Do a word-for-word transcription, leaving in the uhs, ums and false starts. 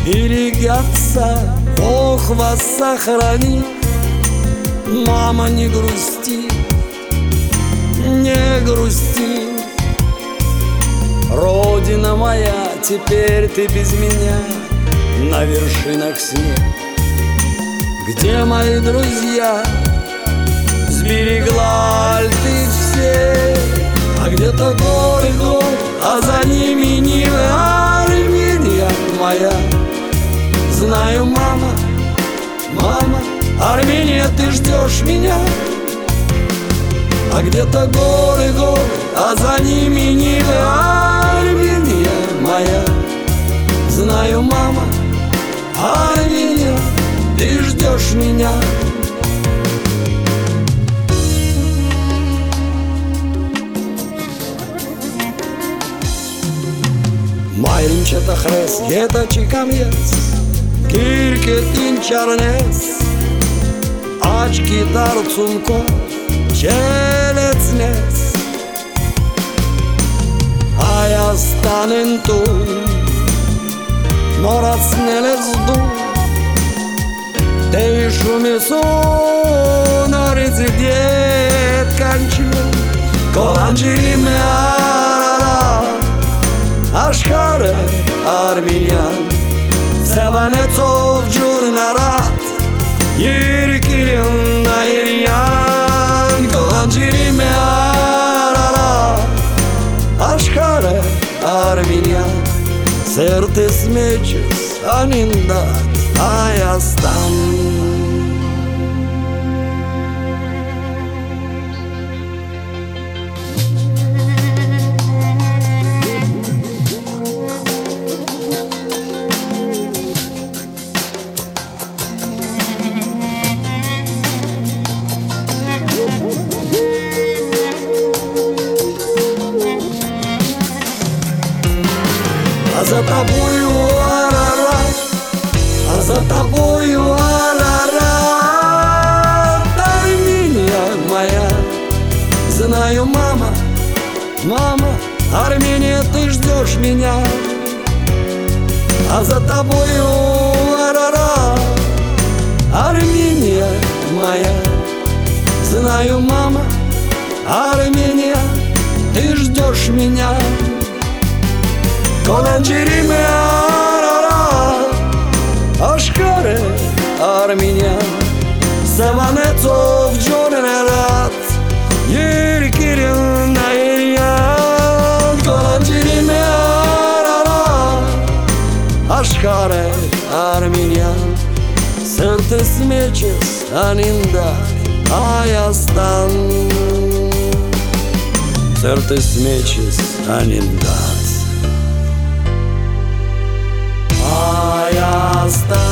берегаться, Бог вас сохрани. Мама, не грусти, не грусти. Родина моя, теперь ты без меня на вершинах снег. Где мои друзья? Сберегла ль ты все? А где-то горы, горы, а за ними Нивы. Армения моя, знаю, мама, мама, Армения, ты ждешь меня. А где-то горы, горы, а за ними Нивы. Армения моя, знаю, мама, Армения, ты ждешь меня. Mailinčeta hres, jeta čikam jes, kirke tinčarnes, ački darcunko, čelecnes. A ja stanem tu, norac ne lezdu, te šumi su norici djet kanču, kolanđi me arara, Aşkare Armenian, Sevanetsov Jurnarat, Yirkirin Nairian, Kolanjirime Arara. Aşkare Armenian, Certes meçes anindat ayastan. А за тобою Арарат, а за тобою Арарат. Армения моя, знаю, мама, мама, Армения, ты ждешь меня. А за тобою Арарат, Армения моя, знаю, мама, Армения, ты ждешь меня. Kolanjirime arara, aşkare Armenian, Sevanetsov Jurnarat, Yirkirin Nairian. Kolanjirime arara, aşkare Armenian, Certes meçes anindat ayastan. Certes meçes anindat. Ayastan.